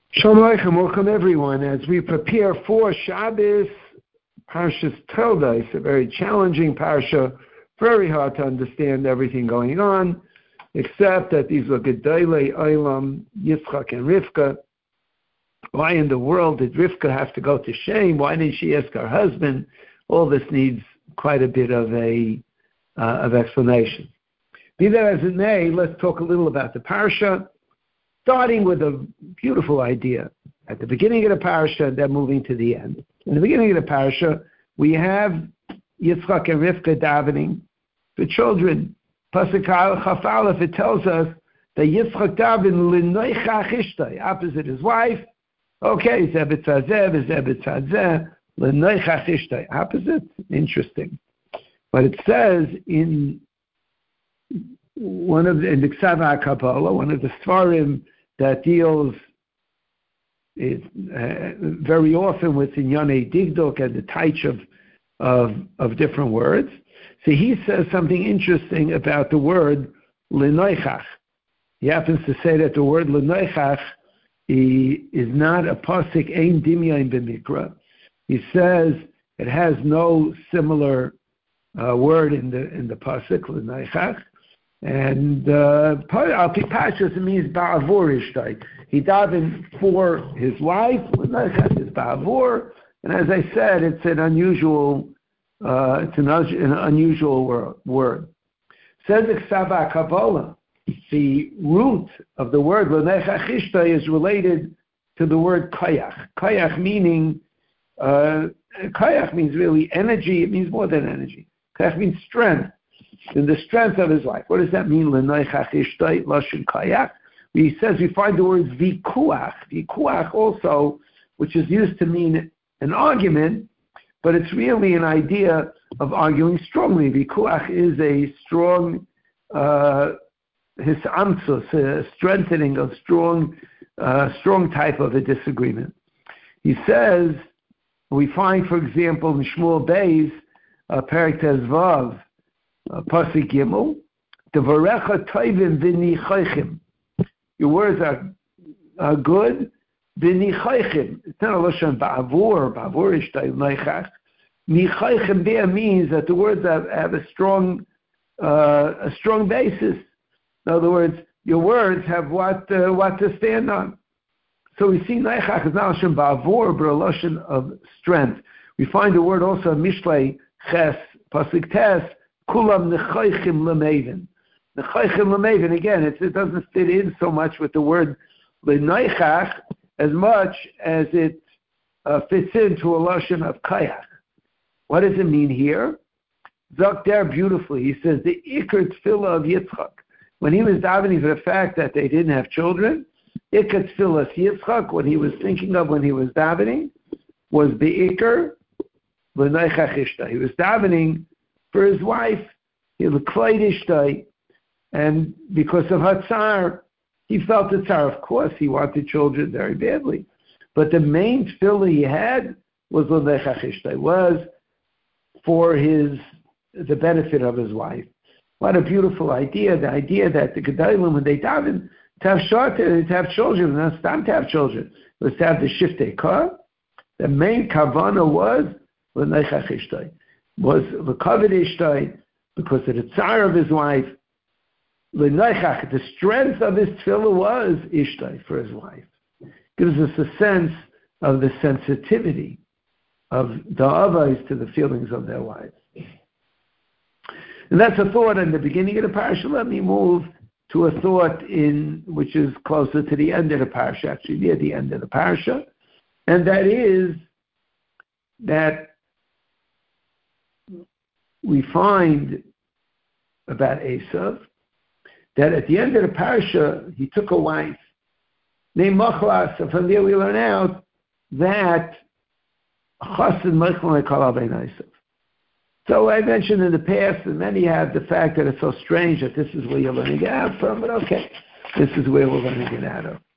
Shalom Aleichem, welcome everyone. As we prepare for Shabbos, Parshas Toldos, a very challenging parsha, very hard to understand everything going on, except that these were Gedolei Olam, Yitzchak and Rivka. Why in the world did Rivka have to go to Shem? Why didn't she ask her husband? All this needs quite a bit of explanation. Be that as it may, let's talk a little about the parsha, starting with a beautiful idea at the beginning of the parasha and then moving to the end. In the beginning of the parasha, we have Yitzchak and Rivka davening for children. Pasuk Chaf Aleph, it tells us that Yitzchak daven l'noichach ishtai, opposite his wife. Okay, zebet tzazeh, zebet tzazeh, l'noichach ishtai, opposite. Interesting. But it says in the Ksav HaKabbalah, one of the Svarim that deals very often with Inyonei Digdok and the taich of different words. So he says something interesting about the word l'noichach. He happens to say that the word l'noichach is not a pasuk ein dimyain b'mikra. He says it has no similar word in the pasuk l'noichach. And Pashas, it means ba'avur ishtai. He davened for his wife. L'noichach is ba'avur, and as I said, it's an unusual word. Says the Ksav HaKabbalah, the root of the word l'noichach ishtai is related to the word koyach. Koyach means really energy. It means more than energy. Koyach means strength. In the strength of his life. What does that mean? L'noichach ishtai lashon koyach. He says we find the word vikuach also, which is used to mean an argument, but it's really an idea of arguing strongly. Vikuach is a strong hisamtzus, a strengthening of strong type of a disagreement. He says, we find, for example, in Shmuel Beis, Perek Tezvav, Pasuk Gimel, Devarecha toivim v'nichaychim. Your words are good. V'nichaychim. It's not a lashon ba'avur ishtai l'noichach. Nichaychim there means that the words have a strong basis. In other words, your words have what to stand on. So we see noichach is not a lashon ba'avur, but a lashon of strength. We find the word also Mishlei Ches Pasuk Tes. Kulam nechaychim l'meven. Nechaychim l'meven, again, it doesn't fit in so much with the word l'noichach as much as it fits into a lashon of kayach. What does it mean here? Zok there beautifully. He says the ikar tefillah of Yitzchak. When he was davening for the fact that they didn't have children, ikar tefillah of Yitzchak, what he was thinking of when he was davening, was the ikar l'noichach ishtai. He was davening for his wife, and because of her tsar, he felt the tsar. Of course, he wanted children very badly, but the main tefillah he had was for the benefit of his wife. What a beautiful idea! The idea that the Gedolim, when they daven, to have children, not to have children, was to have the shiftei kar. The main kavana was l'neichach ishtai. Was the covet ishtai, because of the tsar of his wife. L'noichach, the strength of his tefillah was ishtai, for his wife. Gives us a sense of the sensitivity of the avos to the feelings of their wives. And that's a thought in the beginning of the parasha. Let me move to a thought which is closer to the end of the parasha, actually near the end of the parasha, and that is that we find about Esav that at the end of the parasha, he took a wife named Machlas, and from there we learn out that Chassid Mechel Kol Ben Esav. So I mentioned in the past, and many have the fact that it's so strange that this is where you're learning it out from, but okay, this is where we're learning it out of.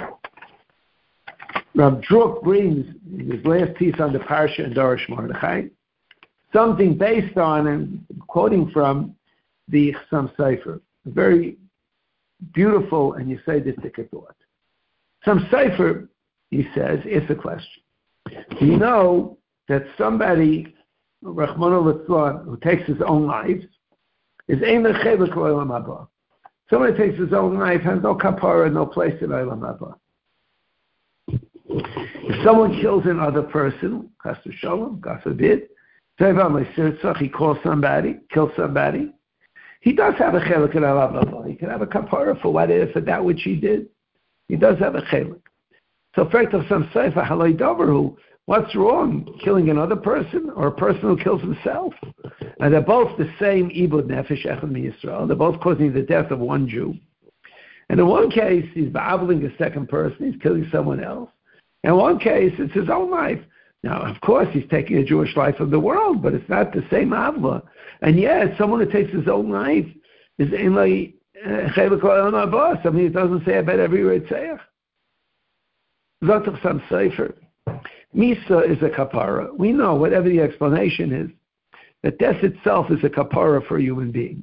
Rav Druk brings in his last piece on the parasha in Dorish Mordechai something based on and quoting from the Chassam Sofer, a very beautiful and Yesodistic thought. Chassam Sofer he says, it's a question. We know that somebody, Rachmana litzlan, who takes his own life, is ein lechelek l'olam haba. Somebody takes his own life, has no kapara, no place in olam haba. If someone kills another person, chas v'shalom, God forbid, he calls somebody, kills somebody, he does have a chelik in olam haba. He can have a kapara for that which he did. He does have a chelik. So, some seifa halay davar, what's wrong? Killing another person or a person who kills himself? And they're both the same ibud nefesh echad miyisrael. They're both causing the death of one Jew. And in one case, he's ba'avling a second person. He's killing someone else. In one case, it's his own life. Now, of course, he's taking a Jewish life of the world, but it's not the same avla. And yet, someone who takes his own life is in like something it doesn't say about every Reitzayach. Zotach Sam Sefer. Misa is a kapara. We know, whatever the explanation is, that death itself is a kapara for a human being.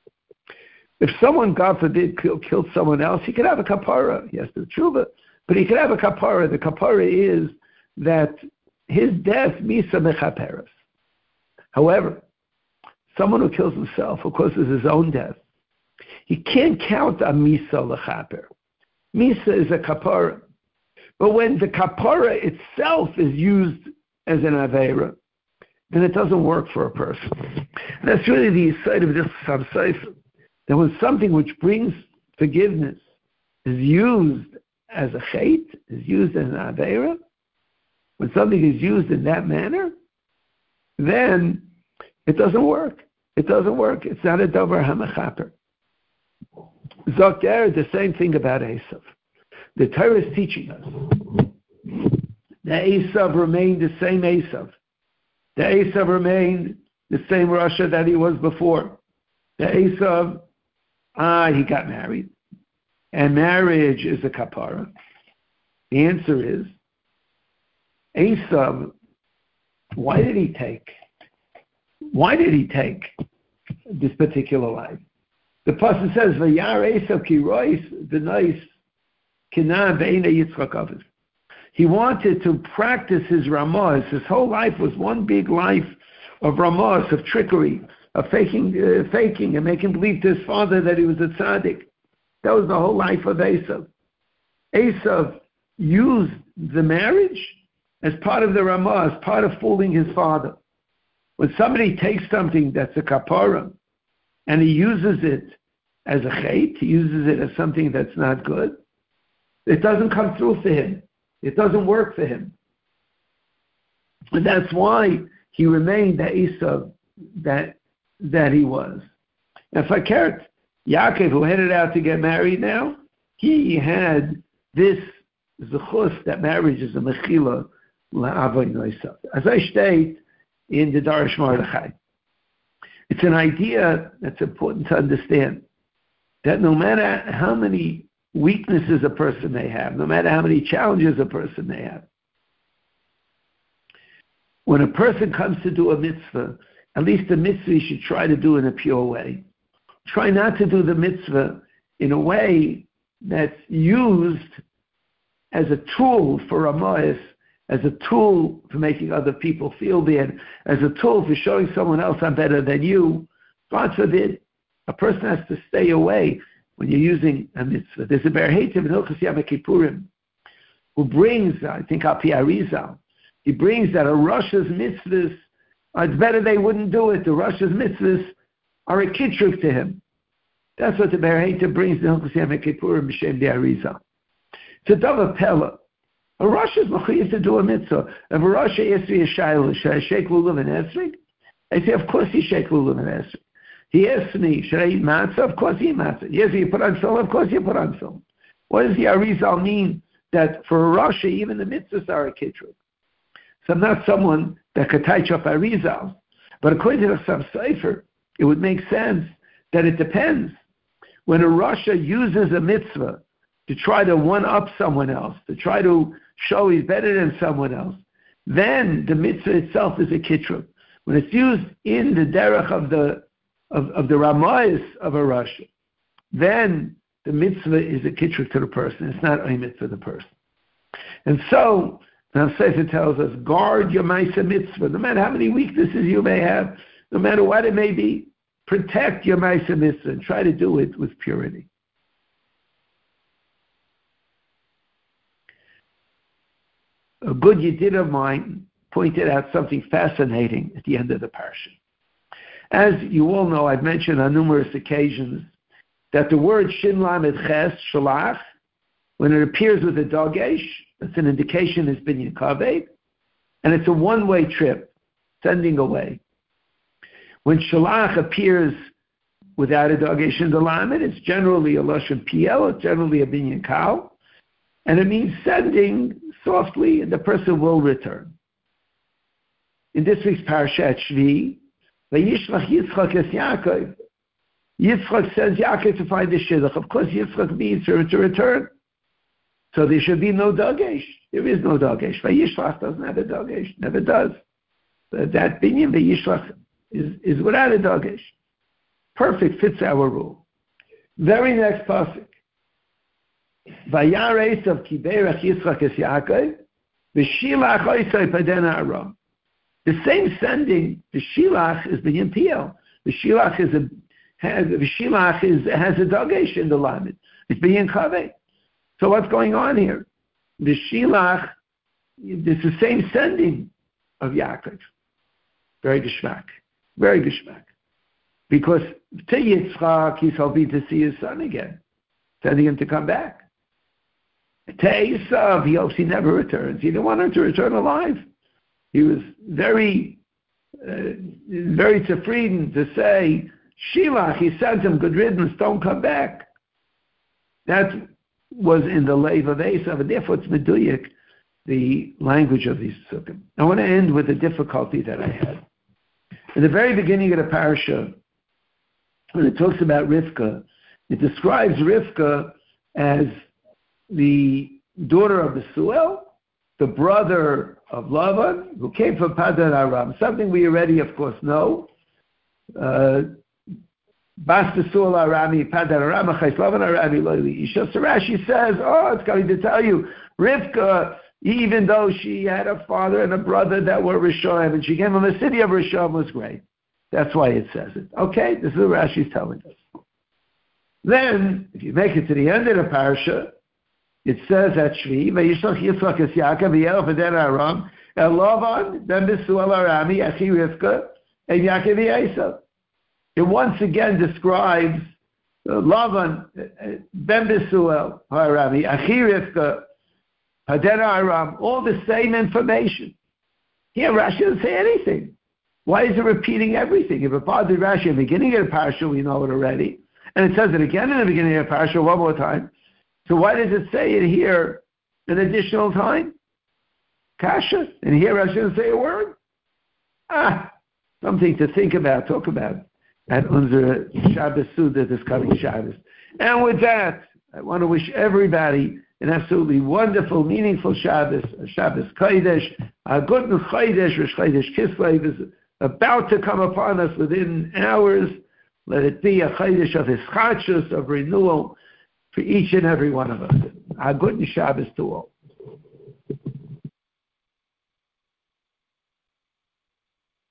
If someone, God forbid, killed someone else, he could have a kapara. He has to tshuva, but he could have a kapara. The kapara is that his death, misa mechaperes. However, someone who kills himself, who causes his own death, he can't count on misa lechaper. Misa is a kapara. But when the kapara itself is used as an aveira, then it doesn't work for a person. And that's really the side of this Sefer. That when something which brings forgiveness is used as a chait, is used as an aveira, when something is used in that manner, then it doesn't work. It doesn't work. It's not a davar hamachaper. Zoker, the same thing about Esav. The Torah is teaching us that Esav remained the same Esav. The Esav remained the same Russia that he was before. The Esav, he got married. And marriage is a kapara. The answer is, Esav, why did he take this particular life? The pasuk says, "Vayar Esav ki rois v'nois kinan ve'ena Yitzchak aviv." He wanted to practice his ramos. His whole life was one big life of ramos, of trickery, of faking and making believe to his father that he was a tzaddik. That was the whole life of Esav. Esav used the marriage as part of the ramos, as part of fooling his father. When somebody takes something that's a kapara and he uses it as a chait, he uses it as something that's not good, it doesn't come through for him. It doesn't work for him. And that's why he remained the Esav that he was. And Fakert, Yaakov, who headed out to get married now, he had this zechus that marriage is a mechila la'avoy noisav. As I state in the Darash Mordechai, it's an idea that's important to understand, that no matter how many weaknesses a person may have, no matter how many challenges a person may have, when a person comes to do a mitzvah, at least the mitzvah you should try to do in a pure way. Try not to do the mitzvah in a way that's used as a tool for ramayas, as a tool for making other people feel bad, as a tool for showing someone else I'm better than you. God forbid, a person has to stay away when you're using a mitzvah. There's a Ber Heitiv in Hilchos Yom Kippurim who brings, I think, Al Pi Arizal, he brings that a Rosh's mitzvahs, it's better they wouldn't do it. The Rosh's mitzvahs are a kitruk to him. That's what the Ber Heitiv brings in Hilchos Yom Kippurim B'Shem the Arizal. It's a davar pella. A Rosh is mechuyev to do a mitzvah. If a Rosh asks me a shayla, should I shake lulav and esrog? I say, of course you shake lulav and esrog. He asks me, should I eat matzah? Of course you eat matzah. Yes, you put on film? Of course you put on film. What does the Arizal mean? That for a Rosh, even the mitzvahs are a kitruk. So I'm not someone that could touch up Arizal. But according to the Chassam Sofer, it would make sense that it depends. When a Rosh uses a mitzvah to try to one-up someone else, to try to show he's better than someone else, then the mitzvah itself is a kitruk. When it's used in the derech of the ramayas of a Rosh, then the mitzvah is a kitruk to the person. It's not a mitzvah to the person. And so, now Sefer tells us, guard your Maisa Mitzvah, no matter how many weaknesses you may have, no matter what it may be, protect your Maisa Mitzvah and try to do it with purity. A good Yedid of mine pointed out something fascinating at the end of the parsha. As you all know, I've mentioned on numerous occasions that the word Shin Lamed Ches, Shalach, when it appears with a dagesh, it's an indication it's binyan kaved, and it's a one-way trip, sending away. When Shalach appears without a dagesh in the lamed, it's generally a lashon piel, it's generally a binyan kal, and it means sending softly, and the person will return. In this week's parasha at Shvi, Vayishlach Yitzchak es Yaakov. Yitzchak sends Yaakov to find the shidduch. Of course, Yitzchak means to return. So there should be no dagesh. There is no dagesh. Vayishlach doesn't have a dagesh. Never does. That binyan Vayishlach is without a dagesh. Perfect, fits our rule. Very next pasuk. Vayar Esav kiberach Yitzchak es Yaakov, v'shilach oisai padena aram. The same sending, the shilach is binyan piel. The shilach has a dagesh in the lamed. It's binyan kaveh. So what's going on here? The shilach, it's the same sending of Yaakov. Very geschmack. Very geschmack. Because to Yitzchak, he's hoping to see his son again, sending him to come back. To Esav, he hopes he never returns. He didn't want him to return alive. He was very zufrieden to say, Shilach, he sent him, good riddance, don't come back. That was in the lave of Esav, and therefore it's meduyik, the language of these psukim. I want to end with a difficulty that I had. In the very beginning of the parasha, when it talks about Rivka, it describes Rivka as the daughter of Besuel, the brother of Lavan, who came from Padan Aram, something we already, of course, know. Bas Besuel Arami, Padan Aram, Achais Lavan Arami, Loili Isha. So Rashi says, it's going to tell you, Rivka, even though she had a father and a brother that were Rishonim, and she came from the city of Rishon, was great. That's why it says it. Okay, this is what Rashi's telling us. Then, if you make it to the end of the parasha, it says at Shvi, Vayishlach Yitzchak es Yaakov v'yel v'den Aram, El Lavan, ben Besuel Arami, Achi Rivka, and Yaakov Esav. It once again describes Lavan, ben Besuel Arami, Achi Rivka, Paden Aram, all the same information. Here Rashi doesn't say anything. Why is it repeating everything? If it bothered Rashi at the beginning of the parasha, we know it already. And it says it again in the beginning of the parasha one more time. So why does it say it here an additional time? Kasha. And here Rashi doesn't say a word. Something to think about, talk about at Unzer Shabbos Suda this coming Shabbos. And with that, I want to wish everybody an absolutely wonderful, meaningful Shabbos, a Shabbos Kodesh, a good Chodesh, Rosh Chodesh Kislev is about to come upon us within hours. Let it be a Chodesh of Hischachus, of renewal for each and every one of us. A good Shabbos to all.